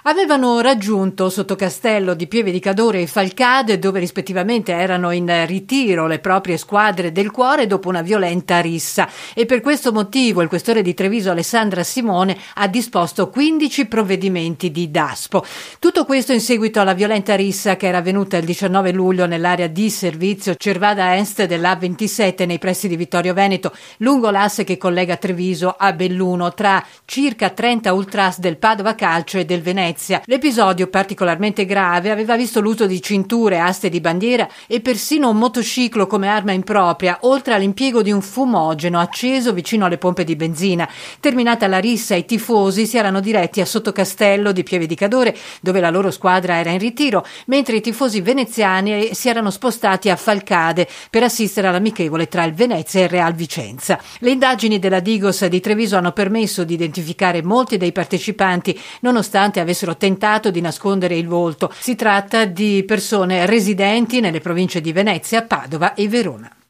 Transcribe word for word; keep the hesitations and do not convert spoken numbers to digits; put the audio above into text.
avevano raggiunto Sottocastello di Pieve di Cadore e Falcade, dove rispettivamente erano in ritiro le proprie squadre del cuore dopo una violenta rissa, e per questo motivo il questore di Treviso Alessandra Simone ha disposto quindici provvedimenti di daspo. Tutto questo in seguito alla violenta rissa che era avvenuta il diciannove luglio nell'area di servizio Cervada Est dell'A ventisette nei pressi di Vittorio Veneto, lungo l'asse che collega Treviso a Belluno, tra circa trenta ultras del Padova Calcio e del Venezia. L'episodio, particolarmente grave, aveva visto l'uso di cinture, aste di bandiera e persino un motociclo come arma impropria, oltre all'impiego di un fumogeno acceso vicino alle pompe di benzina. Terminata la rissa, i tifosi si erano diretti a Sottocastello di Pieve di Cadore, dove la loro squadra era in ritiro, mentre i tifosi veneziani si erano spostati a Falcade per assistere all'amichevole tra il Venezia e il Real Vicenza. Le indagini della Digos di Treviso hanno permesso di identificare molti dei partecipanti, nonostante avessero tentato di nascondere il volto. Si tratta di persone residenti nelle province di Venezia, Padova e Verona.